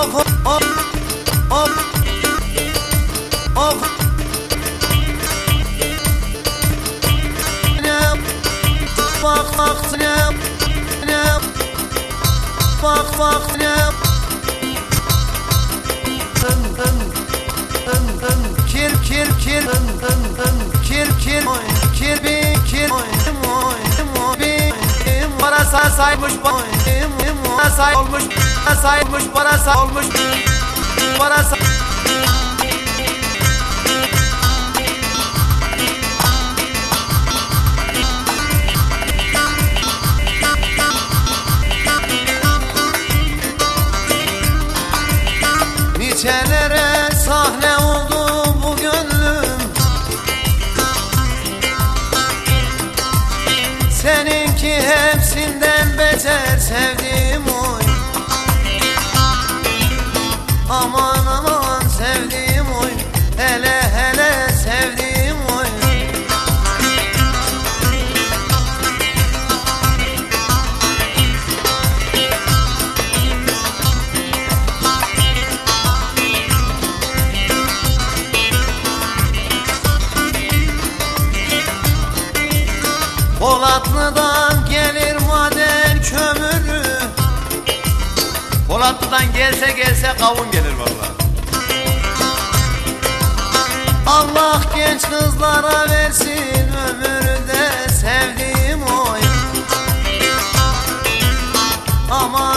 Parasa saymış, parasa olmuş, saymış, parasa olmuş, parasa. Niçelere sahne oldu bu gönlüm, seninki hepsinden beter sevdiğim oy. Aman aman sevdiğim oy, hele hele sevdiğim oy. Polatlı'dan gelir maden kömürü, Polatlı'dan gelse kavun gelir vallahi. Allah genç kızlara versin ömürde sevdiğim oy. Aman